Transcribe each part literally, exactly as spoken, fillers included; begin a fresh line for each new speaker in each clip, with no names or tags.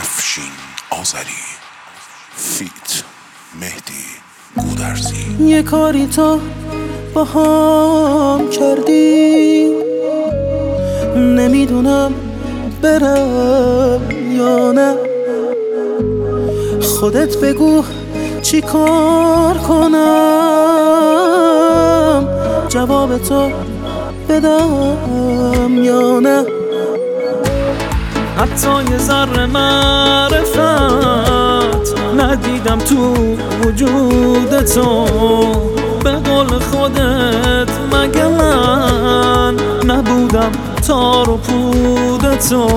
افشین آذری فیت مهدی گودرزی.
یه کاری تو با هم کردی، نمیدونم برم یا نه. خودت بگو چی کار کنم، جواب تو بدم یا نه. حتی یه ذره معرفت ندیدم تو وجود تو، به قول خودت مگه من نبودم تار و پود تو.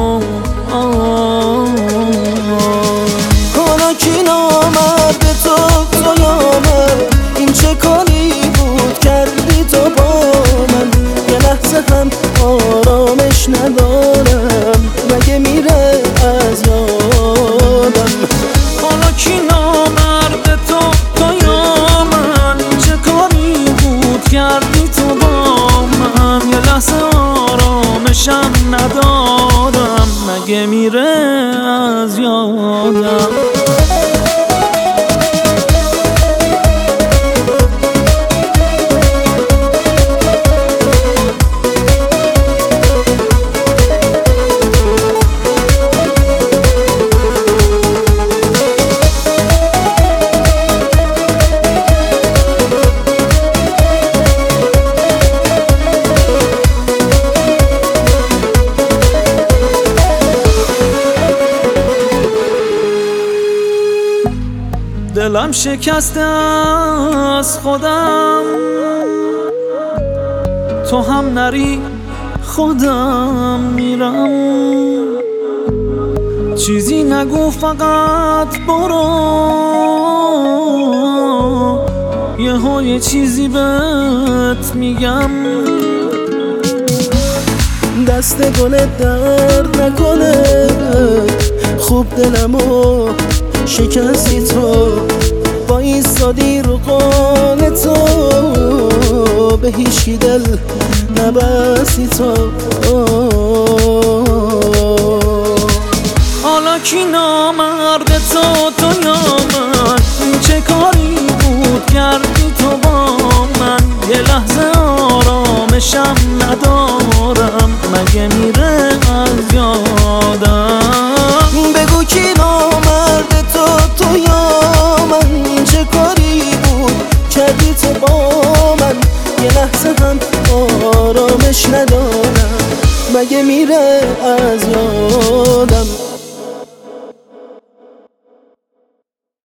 حالا کی نامرد تو تو یامه، این چه کاری بود کردی تو با من. یه لحظه هم آرامش ندارم، مگه میره از یادم. حالا کی نامرد تو تو یا من، این چه کاری بود کردی تو با من. یه لحظه آرامشم ندارم، مگه میره از یادم. دلم شکسته از خودم، تو هم نری خودم میرم. چیزی نگو فقط برو، یهو یه چیزی بهت میگم. دست گلت درد نکنه، خوب دلمو شکستی تو. با ایستادی رو قول تو، به هیچکی دل نبستی تو.